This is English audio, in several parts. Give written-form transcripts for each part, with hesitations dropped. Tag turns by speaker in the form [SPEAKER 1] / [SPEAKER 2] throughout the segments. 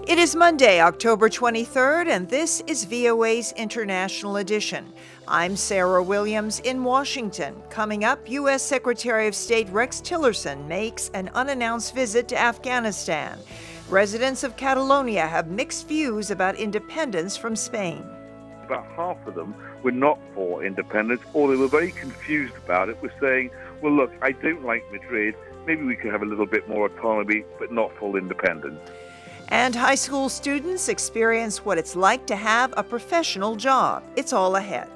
[SPEAKER 1] It is Monday, October 23rd, and this is VOA's International Edition. I'm Sarah Williams in Washington. Coming up, U.S. Secretary of State Rex Tillerson makes an unannounced visit to Afghanistan. Residents of Catalonia have mixed views about independence from Spain.
[SPEAKER 2] About half of them were not for independence, or they were very confused about it, were saying, well, look, I don't like Madrid. Maybe we could have a little bit more autonomy, but not full independence.
[SPEAKER 1] And high school students experience what it's like to have a professional job. It's all ahead.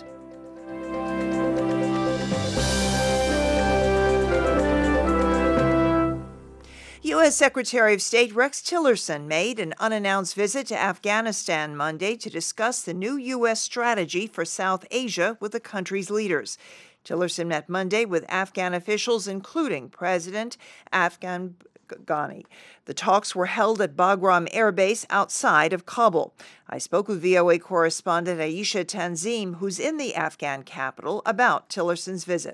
[SPEAKER 1] U.S. Secretary of State Rex Tillerson made an unannounced visit to Afghanistan Monday to discuss the new U.S. strategy for South Asia with the country's leaders. Tillerson met Monday with Afghan officials, including President Ashraf Ghani. The talks were held at Bagram Air Base outside of Kabul. I spoke with VOA correspondent Aisha Tanzim, who's in the Afghan capital, about Tillerson's visit.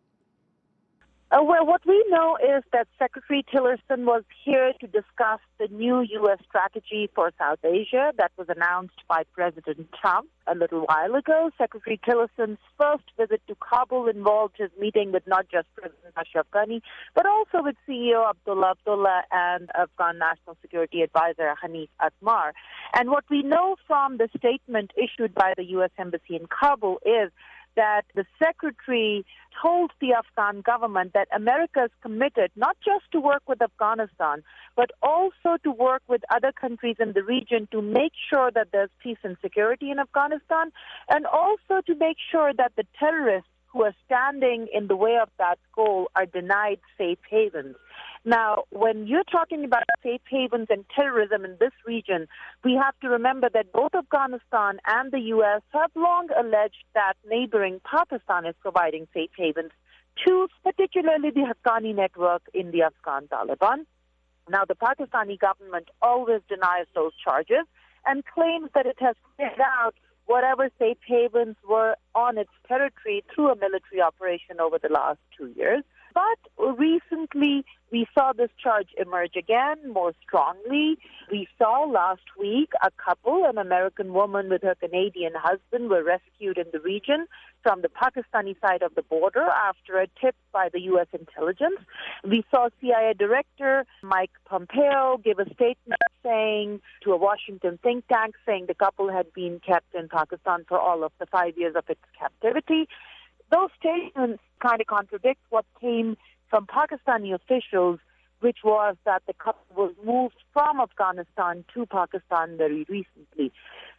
[SPEAKER 3] Well, what we know is that Secretary Tillerson was here to discuss the new U.S. strategy for South Asia that was announced by President Trump a little while ago. Secretary Tillerson's first visit to Kabul involved his meeting with not just President Ashraf Ghani, but also with CEO Abdullah and Afghan National Security Advisor Hanif Atmar. And what we know from the statement issued by the U.S. Embassy in Kabul is that the secretary told the Afghan government that America is committed not just to work with Afghanistan, but also to work with other countries in the region to make sure that there's peace and security in Afghanistan, and also to make sure that the terrorists who are standing in the way of that goal are denied safe havens. Now, when you're talking about safe havens and terrorism in this region, we have to remember that both Afghanistan and the U.S. have long alleged that neighboring Pakistan is providing safe havens to particularly the Haqqani network in the Afghan Taliban. Now, the Pakistani government always denies those charges and claims that it has cleared out whatever safe havens were on its territory through a military operation over the last 2 years. But recently, we saw this charge emerge again more strongly. We saw last week a couple, an American woman with her Canadian husband, were rescued in the region from the Pakistani side of the border after a tip by the U.S. intelligence. We saw CIA Director Mike Pompeo give a statement saying to a Washington think tank, saying the couple had been kept in Pakistan for all of the 5 years of its captivity. Those statements kind of contradict what came from Pakistani officials, which was that the couple was moved from Afghanistan to Pakistan very recently.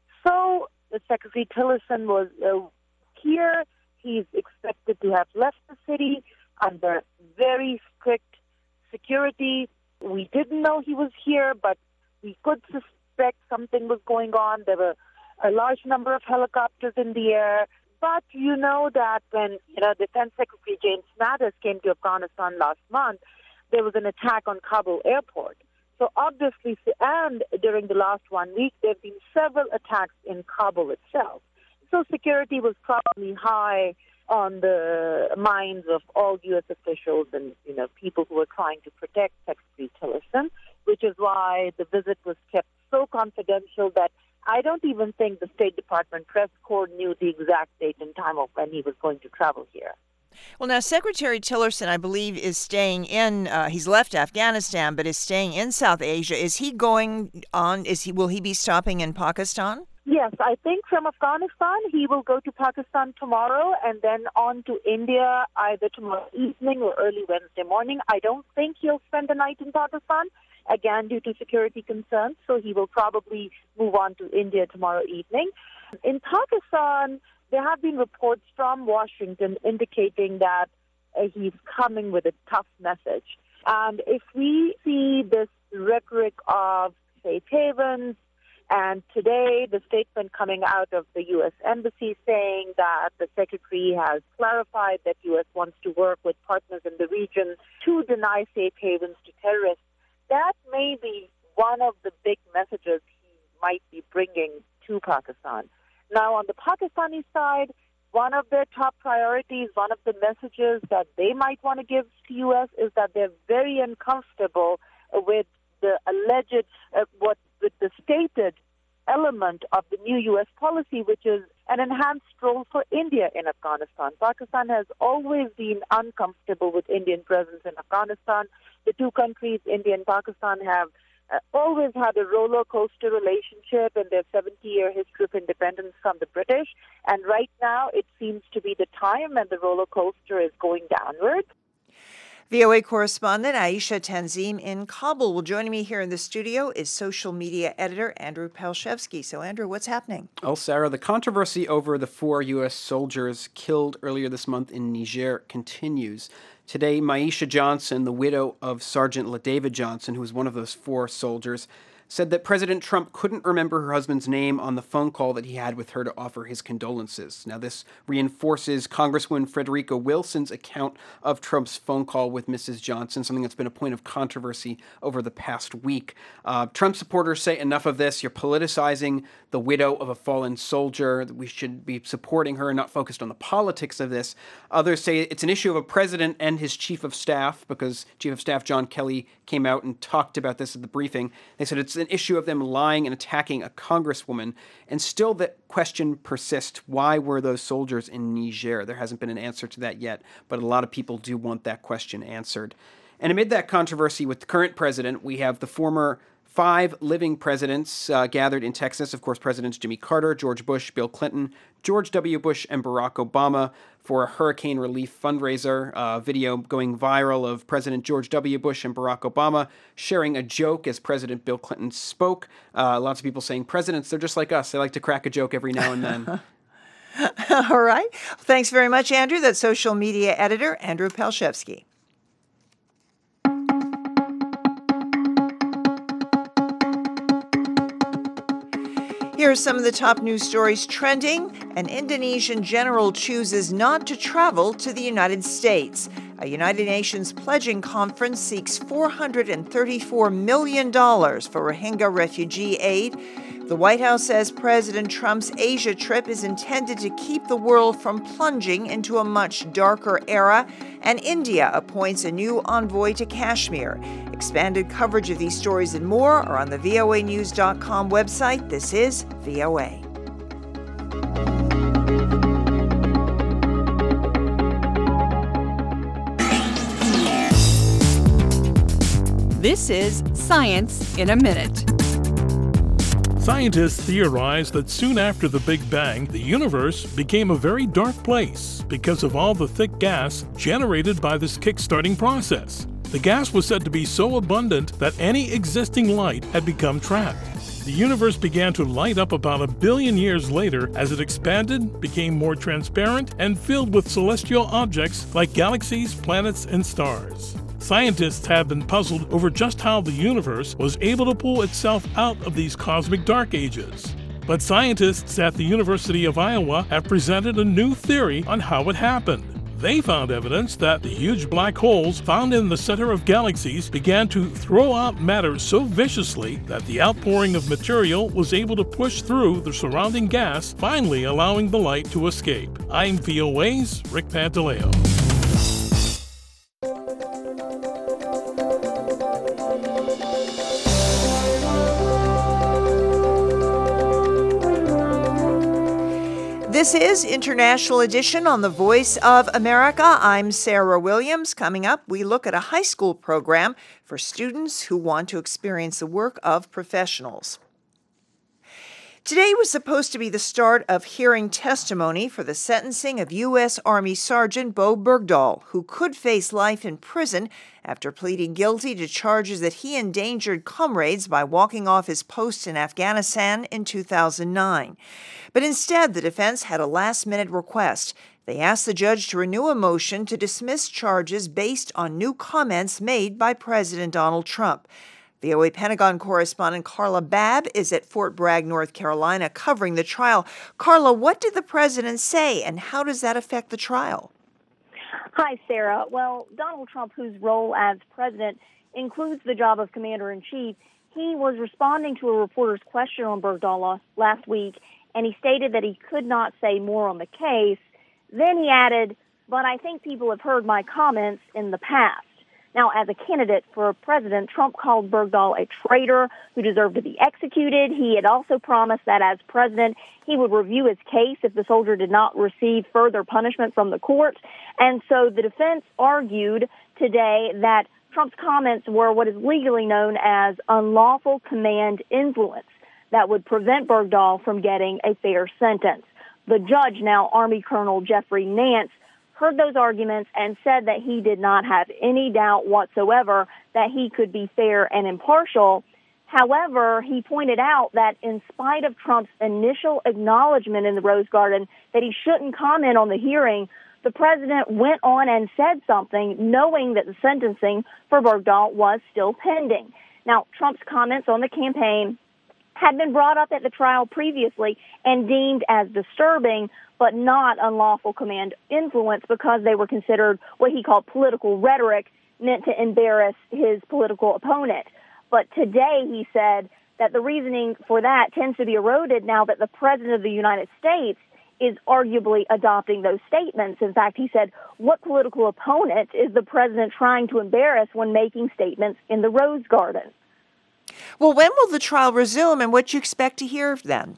[SPEAKER 3] So the Secretary Tillerson was here. He's expected to have left the city under very strict security. We didn't know he was here, but we could suspect something was going on. There were a large number of helicopters in the air. But you know that when Defense Secretary James Mattis came to Afghanistan last month, there was an attack on Kabul airport. So obviously, and during the last 1 week, there have been several attacks in Kabul itself. So security was probably high on the minds of all U.S. officials and people who were trying to protect Secretary Tillerson, which is why the visit was kept so confidential that I don't even think the State Department press corps knew the exact date and time of when he was going to travel here.
[SPEAKER 1] Well, now, Secretary Tillerson, I believe, is staying in, he's left Afghanistan, but is staying in South Asia. Is he going on, will he be stopping in Pakistan?
[SPEAKER 3] Yes, I think from Afghanistan, he will go to Pakistan tomorrow and then on to India either tomorrow evening or early Wednesday morning. I don't think he'll spend the night in Pakistan, again, due to security concerns, so he will probably move on to India tomorrow evening. In Pakistan, there have been reports from Washington indicating that he's coming with a tough message. And if we see this rhetoric of safe havens, and today the statement coming out of the U.S. Embassy saying that the Secretary has clarified that U.S. wants to work with partners in the region to deny safe havens to terrorists, that may be one of the big messages he might be bringing to Pakistan. Now, on the Pakistani side, one of their top priorities, one of the messages that they might want to give to U.S. is that they're very uncomfortable with the alleged, what with the stated element of the new U.S. policy, which is an enhanced role for India in Afghanistan. Pakistan has always been uncomfortable with Indian presence in Afghanistan. The two countries, India and Pakistan, have always had a roller coaster relationship in their 70-year history of independence from the British. And right now, it seems to be the time, and the roller coaster is going downward.
[SPEAKER 1] VOA correspondent Aisha Tanzim in Kabul. Well, joining me here in the studio is social media editor Andrew Palshevsky. So, Andrew, what's happening?
[SPEAKER 4] Well, Sarah, the controversy over the 4 U.S. soldiers killed earlier this month in Niger continues. Today, Maisha Johnson, the widow of Sergeant LaDavid Johnson, who was one of those 4 soldiers, said that President Trump couldn't remember her husband's name on the phone call that he had with her to offer his condolences. Now, this reinforces Congresswoman Frederica Wilson's account of Trump's phone call with Mrs. Johnson, something that's been a point of controversy over the past week. Trump supporters say, enough of this. You're politicizing the widow of a fallen soldier. We should be supporting her and not focused on the politics of this. Others say it's an issue of a president and his chief of staff, because Chief of Staff John Kelly came out and talked about this at the briefing. They said it's an issue of them lying and attacking a congresswoman. And still that question persists. Why were those soldiers in Niger? There hasn't been an answer to that yet, but a lot of people do want that question answered. And amid that controversy with the current president, we have the former 5 living presidents gathered in Texas. Of course, Presidents Jimmy Carter, George Bush, Bill Clinton, George W. Bush, and Barack Obama for a hurricane relief fundraiser. Video going viral of President George W. Bush and Barack Obama sharing a joke as President Bill Clinton spoke. Lots of people saying, presidents, they're just like us. They like to crack a joke every now and then.
[SPEAKER 1] All right. Thanks very much, Andrew. That's social media editor Andrew Palshevsky. Here are some of the top news stories trending. An Indonesian general chooses not to travel to the United States. A United Nations pledging conference seeks $434 million for Rohingya refugee aid. The White House says President Trump's Asia trip is intended to keep the world from plunging into a much darker era. And India appoints a new envoy to Kashmir. Expanded coverage of these stories and more are on the voanews.com website. This is VOA.
[SPEAKER 5] This is Science in a Minute.
[SPEAKER 6] Scientists theorize that soon after the Big Bang, the universe became a very dark place because of all the thick gas generated by this kick-starting process. The gas was said to be so abundant that any existing light had become trapped. The universe began to light up about 1 billion years later as it expanded, became more transparent, and filled with celestial objects like galaxies, planets, and stars. Scientists have been puzzled over just how the universe was able to pull itself out of these cosmic dark ages. But scientists at the University of Iowa have presented a new theory on how it happened. They found evidence that the huge black holes found in the center of galaxies began to throw out matter so viciously that the outpouring of material was able to push through the surrounding gas, finally allowing the light to escape. I'm VOA's Rick Pantaleo.
[SPEAKER 1] This is International Edition on the Voice of America. I'm Sarah Williams. Coming up, we look at a high school program for students who want to experience the work of professionals. Today was supposed to be the start of hearing testimony for the sentencing of U.S. Army Sergeant Bo Bergdahl, who could face life in prison after pleading guilty to charges that he endangered comrades by walking off his post in Afghanistan in 2009. But instead, the defense had a last-minute request. They asked the judge to renew a motion to dismiss charges based on new comments made by President Donald Trump. VOA Pentagon correspondent Carla Babb is at Fort Bragg, North Carolina, covering the trial. Carla, what did the president say, and how does that affect the trial?
[SPEAKER 7] Hi, Sarah. Well, Donald Trump, whose role as president includes the job of commander-in-chief, he was responding to a reporter's question on Bergdahl last week, and he stated that he could not say more on the case. Then he added, "But I think people have heard my comments in the past." Now, as a candidate for president, Trump called Bergdahl a traitor who deserved to be executed. He had also promised that as president, he would review his case if the soldier did not receive further punishment from the court. And so the defense argued today that Trump's comments were what is legally known as unlawful command influence that would prevent Bergdahl from getting a fair sentence. The judge, now Army Colonel Jeffrey Nance, heard those arguments and said that he did not have any doubt whatsoever that he could be fair and impartial. However, he pointed out that in spite of Trump's initial acknowledgement in the Rose Garden that he shouldn't comment on the hearing, the president went on and said something, knowing that the sentencing for Bergdahl was still pending. Now, Trump's comments on the campaign had been brought up at the trial previously and deemed as disturbing, but not unlawful command influence because they were considered what he called political rhetoric meant to embarrass his political opponent. But today he said that the reasoning for that tends to be eroded now that the president of the United States is arguably adopting those statements. In fact, he said, what political opponent is the president trying to embarrass when making statements in the Rose Garden?
[SPEAKER 1] Well, when will the trial resume, and what do you expect to hear then?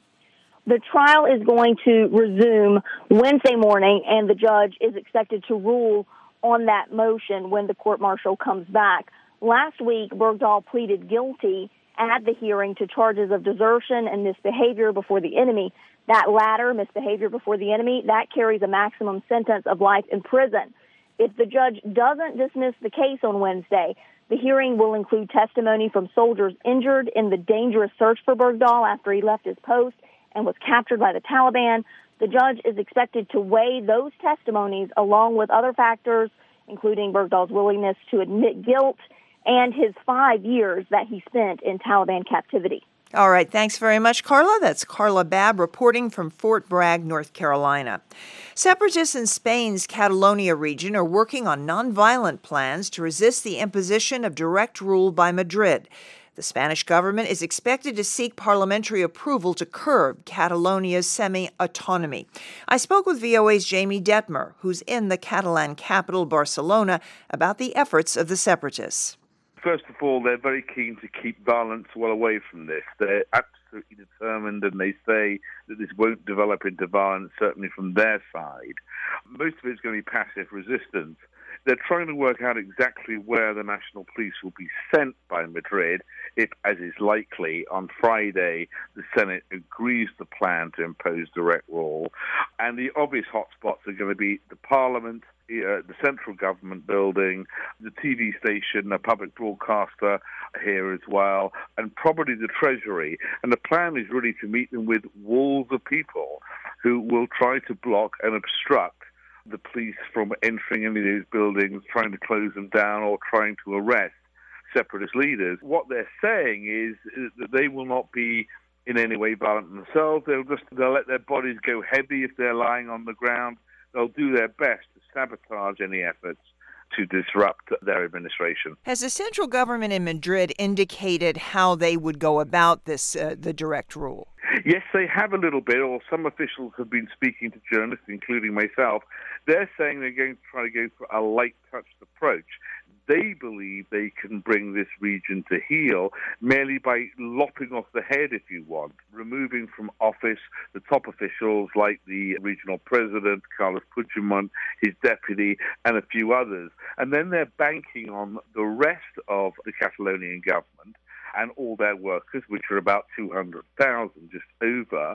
[SPEAKER 7] The trial is going to resume Wednesday morning, and the judge is expected to rule on that motion when the court-martial comes back. Last week, Bergdahl pleaded guilty at the hearing to charges of desertion and misbehavior before the enemy. That latter, misbehavior before the enemy, that carries a maximum sentence of life in prison. If the judge doesn't dismiss the case on Wednesday, the hearing will include testimony from soldiers injured in the dangerous search for Bergdahl after he left his post and was captured by the Taliban. The judge is expected to weigh those testimonies along with other factors, including Bergdahl's willingness to admit guilt and his 5 years that he spent in Taliban captivity.
[SPEAKER 1] All right. Thanks very much, Carla. That's Carla Babb reporting from Fort Bragg, North Carolina. Separatists in Spain's Catalonia region are working on nonviolent plans to resist the imposition of direct rule by Madrid. The Spanish government is expected to seek parliamentary approval to curb Catalonia's semi-autonomy. I spoke with VOA's Jamie Detmer, who's in the Catalan capital, Barcelona, about the efforts of the separatists.
[SPEAKER 2] First of all, they're very keen to keep violence well away from this. They're absolutely determined, and they say that this won't develop into violence, certainly from their side. Most of it's going to be passive resistance. They're trying to work out exactly where the national police will be sent by Madrid if, as is likely, on Friday the Senate agrees the plan to impose direct rule. And the obvious hotspots are going to be the Parliament, the central government building, the TV station, a public broadcaster here as well, and probably the Treasury. And the plan is really to meet them with walls of people who will try to block and obstruct the police from entering any of those buildings, trying to close them down or trying to arrest separatist leaders. What they're saying is that they will not be in any way violent themselves. They'll let their bodies go heavy if they're lying on the ground. They'll do their best to sabotage any efforts to disrupt their administration.
[SPEAKER 1] Has the central government in Madrid indicated how they would go about this, the direct rule?
[SPEAKER 2] Yes, they have a little bit, or some officials have been speaking to journalists, including myself. They're saying they're going to try to go for a light-touched approach. They believe they can bring this region to heel merely by lopping off the head, if you want, removing from office the top officials like the regional president, Carles Puigdemont, his deputy, and a few others. And then they're banking on the rest of the Catalonian government and all their workers, which are about 200,000, just over,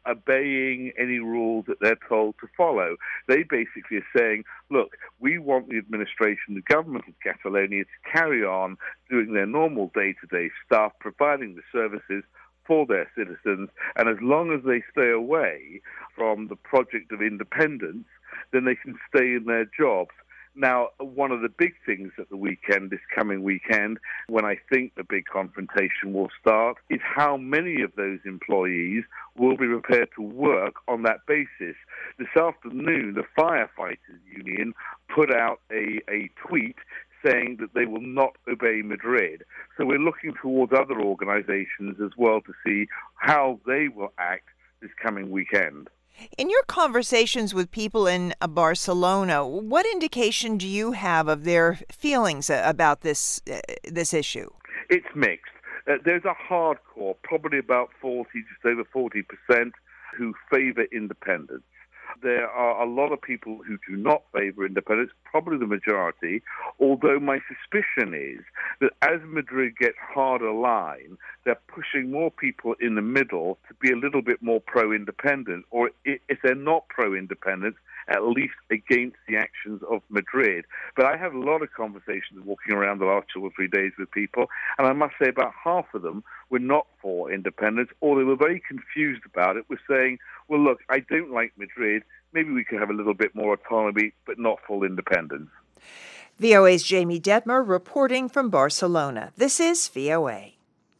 [SPEAKER 2] obeying any rules that they're told to follow. They basically are saying, look, we want the administration, the government of Catalonia, to carry on doing their normal day-to-day stuff, providing the services for their citizens, and as long as they stay away from the project of independence, then they can stay in their jobs. Now, one of the big things at the weekend, this coming weekend, when I think the big confrontation will start, is how many of those employees will be prepared to work on that basis. This afternoon, the Firefighters Union put out a tweet saying that they will not obey Madrid. So we're looking towards other organizations as well to see how they will act this coming weekend.
[SPEAKER 1] In your conversations with people in Barcelona, what indication do you have of their feelings about this issue?
[SPEAKER 2] It's mixed. There's a hardcore, probably about 40, just over 40%, who favor independence. There are a lot of people who do not favor independence, probably the majority, although my suspicion is that as Madrid gets harder line, they're pushing more people in the middle to be a little bit more pro-independent, or if they're not pro-independent, at least against the actions of Madrid. But I have a lot of conversations walking around the last 2 or 3 days with people, and I must say about half of them were not for independence, or they were very confused about it, were saying, well, look, I don't like Madrid. Maybe we could have a little bit more autonomy, but not full independence.
[SPEAKER 1] VOA's Jamie Detmer reporting from Barcelona. This is VOA.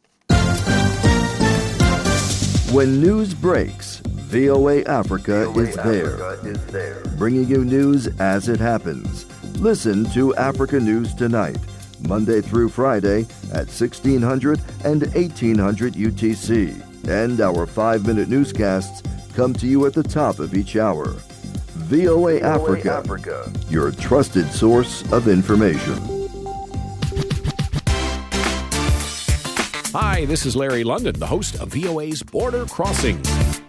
[SPEAKER 8] When news breaks, VOA Africa is there, bringing you news as it happens. Listen to Africa News Tonight, Monday through Friday at 1600 and 1800 UTC. And our 5-minute newscasts come to you at the top of each hour. VOA Africa, your trusted source of information.
[SPEAKER 9] Hi, this is Larry London, the host of VOA's Border Crossings.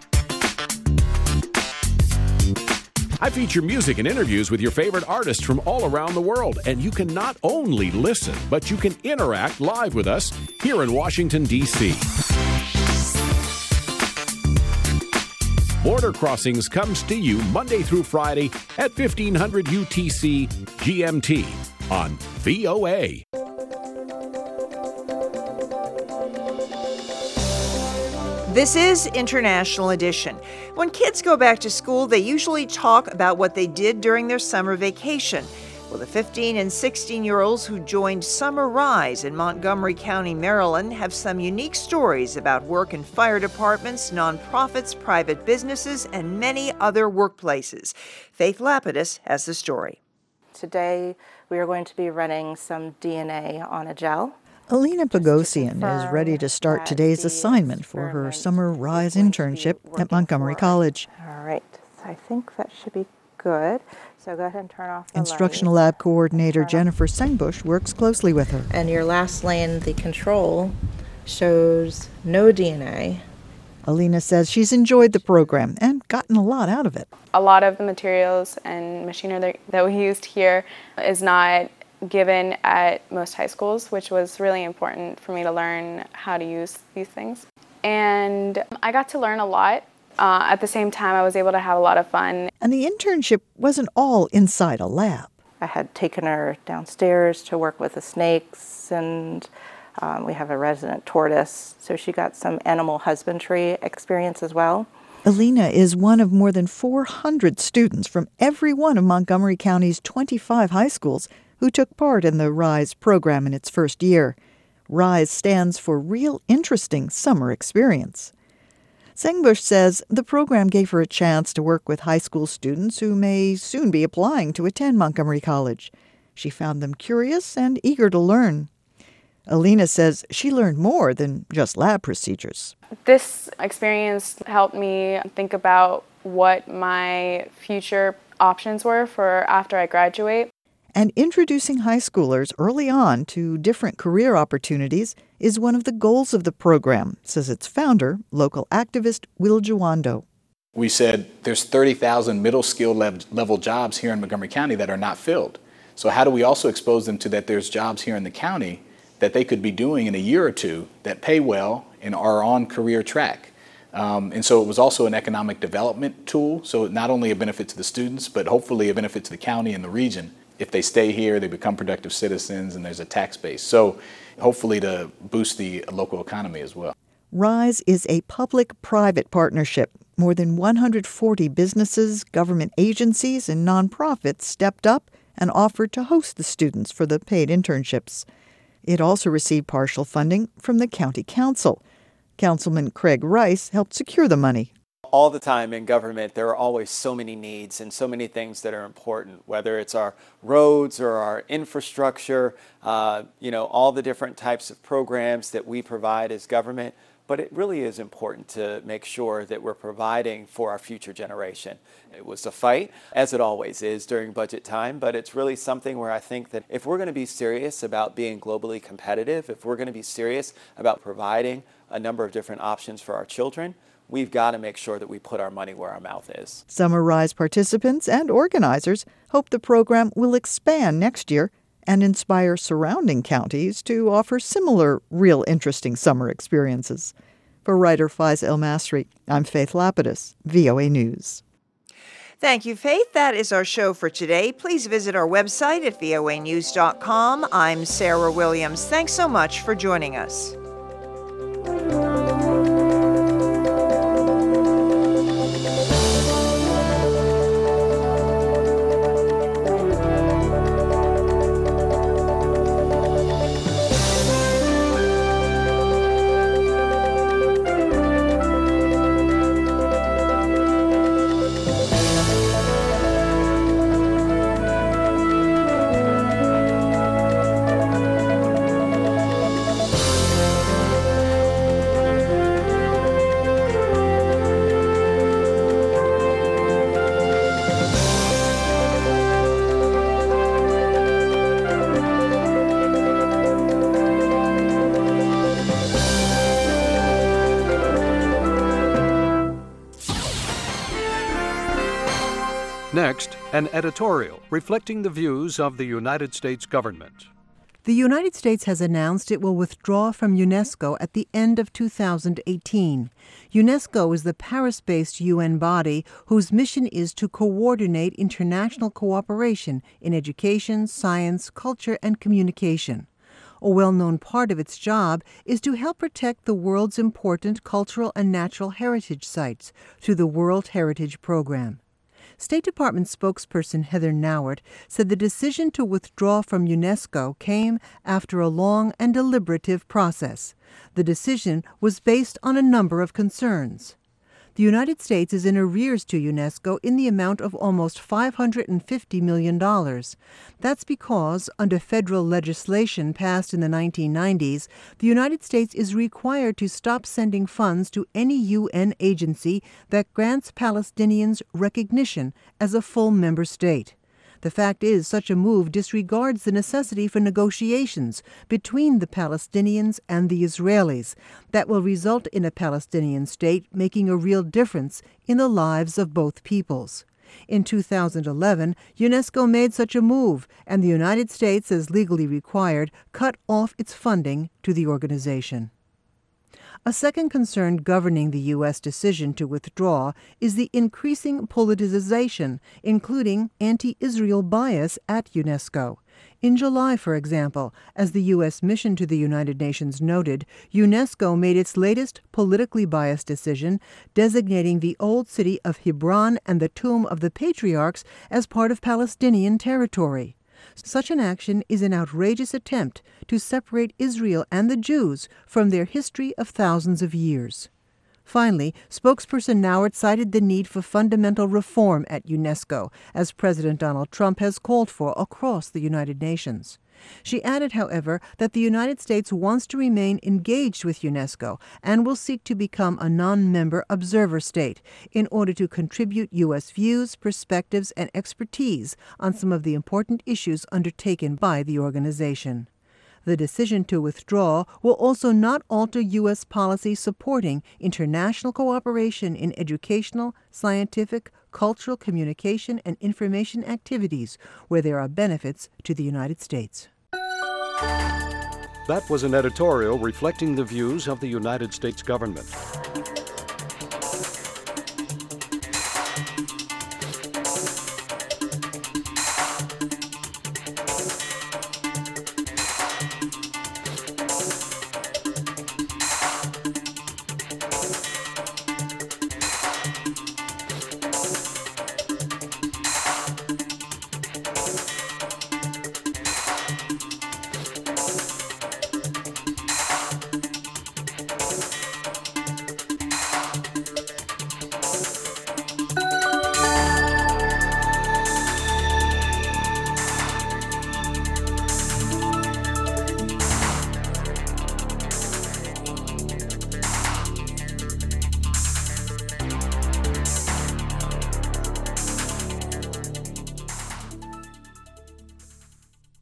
[SPEAKER 9] I feature music and interviews with your favorite artists from all around the world, and you can not only listen, but you can interact live with us here in Washington, D.C. Border Crossings comes to you Monday through Friday at 1500 UTC GMT on VOA.
[SPEAKER 1] This is International Edition. When kids go back to school, they usually talk about what they did during their summer vacation. Well, the 15 and 16-year-olds who joined Summer Rise in Montgomery County, Maryland, have some unique stories about work in fire departments, nonprofits, private businesses, and many other workplaces. Faith Lapidus has the story.
[SPEAKER 10] Today, we are going to be running some DNA on a gel.
[SPEAKER 11] Alina Pagosian is ready to start today's assignment for her Summer Rise internship at Montgomery College.
[SPEAKER 10] All right, so I think that should be good. So go ahead and turn off the
[SPEAKER 11] Instructional
[SPEAKER 10] lights.
[SPEAKER 11] Lab Coordinator Jennifer Sengbush works closely with her.
[SPEAKER 10] And your last lane, the control, shows no DNA.
[SPEAKER 11] Alina says she's enjoyed the program and gotten a lot out of it.
[SPEAKER 12] A lot of the materials and machinery that we used here is not given at most high schools, which was really important for me to learn how to use these things. And I got to learn a lot. At the same time, I was able to have a lot of fun.
[SPEAKER 11] And the internship wasn't all inside a lab.
[SPEAKER 10] I had taken her downstairs to work with the snakes, and we have a resident tortoise, so she got some animal husbandry experience as well.
[SPEAKER 11] Alina is one of more than 400 students from every one of Montgomery County's 25 high schools who took part in the RISE program in its first year. RISE stands for Real Interesting Summer Experience. Sengbush says the program gave her a chance to work with high school students who may soon be applying to attend Montgomery College. She found them curious and eager to learn. Alina says she learned more than just lab procedures.
[SPEAKER 12] This experience helped me think about what my future options were for after I graduate.
[SPEAKER 11] And introducing high schoolers early on to different career opportunities is one of the goals of the program, says its founder, local activist Will Jawando.
[SPEAKER 13] We said there's 30,000 middle skill level jobs here in Montgomery County that are not filled. So how do we also expose them to that there's jobs here in the county that they could be doing in a year or two that pay well and are on career track? And so it was also an economic development tool. So not only a benefit to the students, but hopefully a benefit to the county and the region. If they stay here, they become productive citizens and there's a tax base. So hopefully to boost the local economy as well.
[SPEAKER 11] RISE is a public-private partnership. More than 140 businesses, government agencies, and nonprofits stepped up and offered to host the students for the paid internships. It also received partial funding from the county council. Councilman Craig Rice helped secure the money.
[SPEAKER 14] All the time in government, there are always so many needs and so many things that are important, whether it's our roads or our infrastructure, all the different types of programs that we provide as government. but it really is important to make sure that we're providing for our future generation. It was a fight, as it always is during budget time, but it's really something where I think that if we're going to be serious about being globally competitive, if we're going to be serious about providing a number of different options for our children, we've got to make sure that we put our money where our mouth is.
[SPEAKER 11] Summer Rise participants and organizers hope the program will expand next year and inspire surrounding counties to offer similar real interesting summer experiences. For writer Faiz El-Masri, I'm Faith Lapidus, VOA News.
[SPEAKER 1] Thank you, Faith. That is our show for today. Please visit our website at voanews.com. I'm Sarah Williams. Thanks so much for joining us.
[SPEAKER 15] Next, an editorial reflecting the views of the United States government.
[SPEAKER 16] The United States has announced it will withdraw from UNESCO at the end of 2018. UNESCO is the Paris-based UN body whose mission is to coordinate international cooperation in education, science, culture, and communication. A well-known part of its job is to help protect the world's important cultural and natural heritage sites through the World Heritage Program. State Department spokesperson Heather Nauert said the decision to withdraw from UNESCO came after a long and deliberative process. The decision was based on a number of concerns. The United States is in arrears to UNESCO in the amount of almost $550 million. That's because, under federal legislation passed in the 1990s, the United States is required to stop sending funds to any UN agency that grants Palestinians recognition as a full member state. The fact is, such a move disregards the necessity for negotiations between the Palestinians and the Israelis that will result in a Palestinian state making a real difference in the lives of both peoples. In 2011, UNESCO made such a move, and the United States, as legally required, cut off its funding to the organization. A second concern governing the U.S. decision to withdraw is the increasing politicization, including anti-Israel bias at UNESCO. In July, for example, as the U.S. mission to the United Nations noted, UNESCO made its latest politically biased decision designating the old city of Hebron and the tomb of the patriarchs as part of Palestinian territory. Such an action is an outrageous attempt to separate Israel and the Jews from their history of thousands of years. Finally, spokesperson Nauert cited the need for fundamental reform at UNESCO, as President Donald Trump has called for across the United Nations. She added, however, that the United States wants to remain engaged with UNESCO and will seek to become a non-member observer state in order to contribute U.S. views, perspectives, and expertise on some of the important issues undertaken by the organization. The decision to withdraw will also not alter U.S. policy supporting international cooperation in educational, scientific, cultural, communication, and information activities where there are benefits to the United States.
[SPEAKER 15] That was an editorial reflecting the views of the United States government.